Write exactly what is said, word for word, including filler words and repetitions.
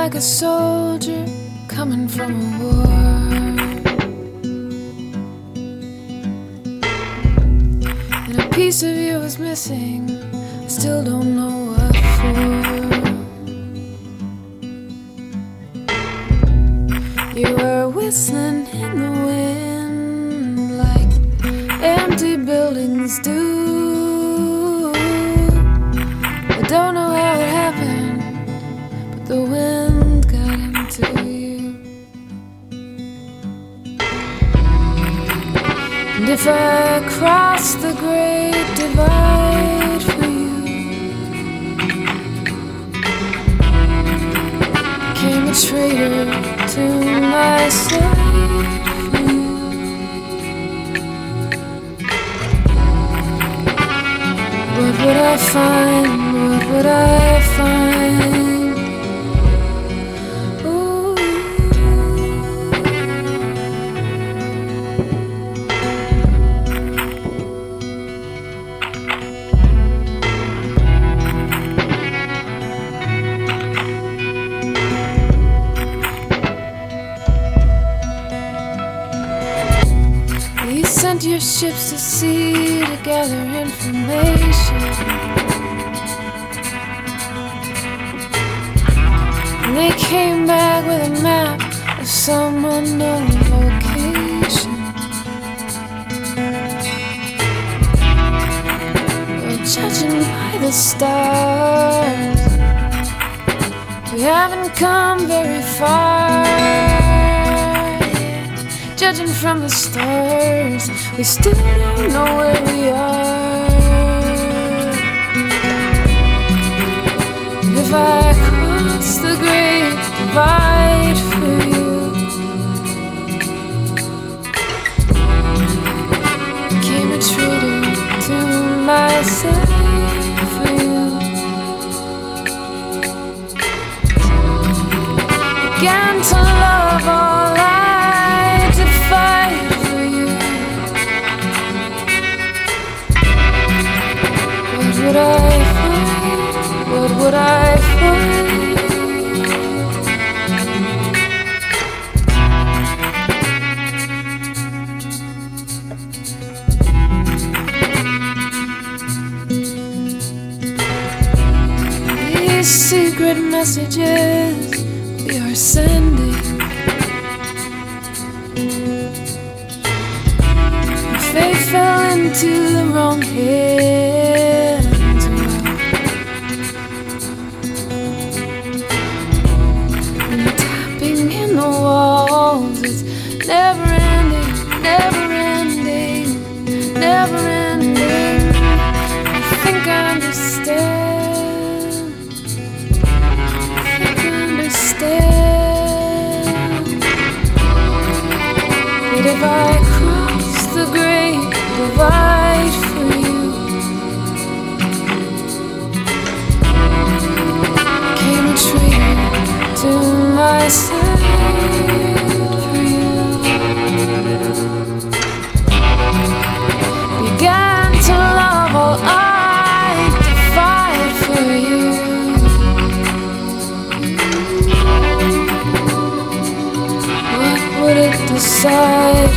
like a soldier coming from a war, and a piece of you is missing. I still don't know what for. You were whistling in the wind like empty buildings do. I don't know how it happened, but the wind got into you. And if I cross the great divide for you, became a traitor to myself for you. What would I find? What would I find? Ooh. You sent your ships to sea to gather information, and they came back with a map of some unknown location. Well, judging by the stars, we haven't come very far. Judging from the stars, we still don't know where we are. If I cross the great divide for you, became a traitor to myself for you. Began to love all I fight for you. What would I find? What would I find? These secret messages we are sending, they fell into the wrong hands. And tapping in the walls, it's never ending, never ending, never ending. I think I understand. I think I understand. But if I cross the great divide for you, came a traitor to myself for you. Began to love all I defied for you. What would it decide